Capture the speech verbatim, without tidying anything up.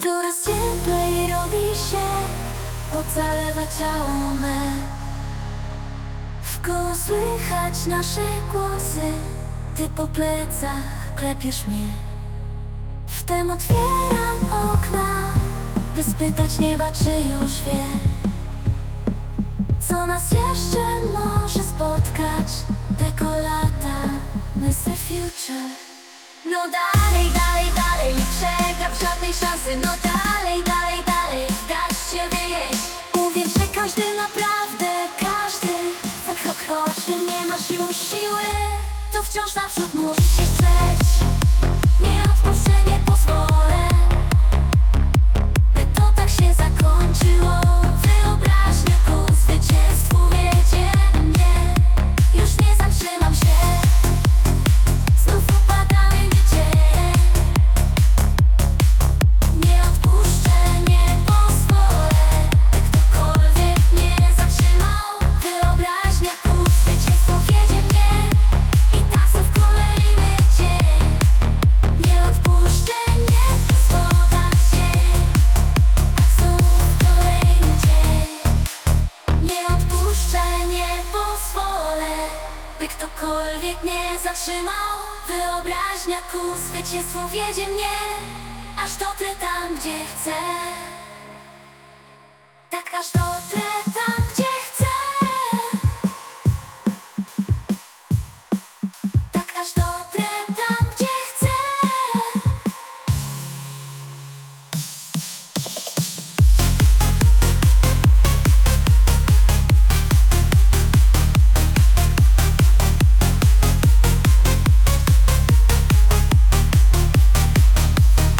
Coraz cieplej robi się, ocalewa ciało me. Wkoło słychać nasze głosy, ty po plecach klepiesz mnie. Wtem otwieram okna, by spytać nieba, czy już wie, co nas jeszcze może spotkać. Te lata, mister Future. No dalej, dalej, dalej, nie przegrał żadnej szansy. No dalej, dalej, dalej, dasz się wieść. Mówię, że każdy, naprawdę każdy, za krok choć nie masz już siły, to wciąż naprzód musisz się przejść. Nie odpuszczę, nie pozwolę, by to tak się zakończyło. Wyobraźnia ku zwycięstwu wiedzie mnie. Już nie zatrzymam się, znów upadamy w nadzieję. Nie odpuszczę, nie pozwolę, by ktokolwiek mnie zatrzymał. Wyobraźnia ku zwycięstwu wiedzie mnie. I tak znów kolejny dzień. Nie odpuszczę, nie pozwolę się. Tak znów kolejny dzień. Nie odpuszczę, nie pozwolę, by ktokolwiek mnie zatrzymał. Wyobraźnia ku zwycięstwu wiedzie mnie, aż dotrę tam, gdzie chcę. Tak aż do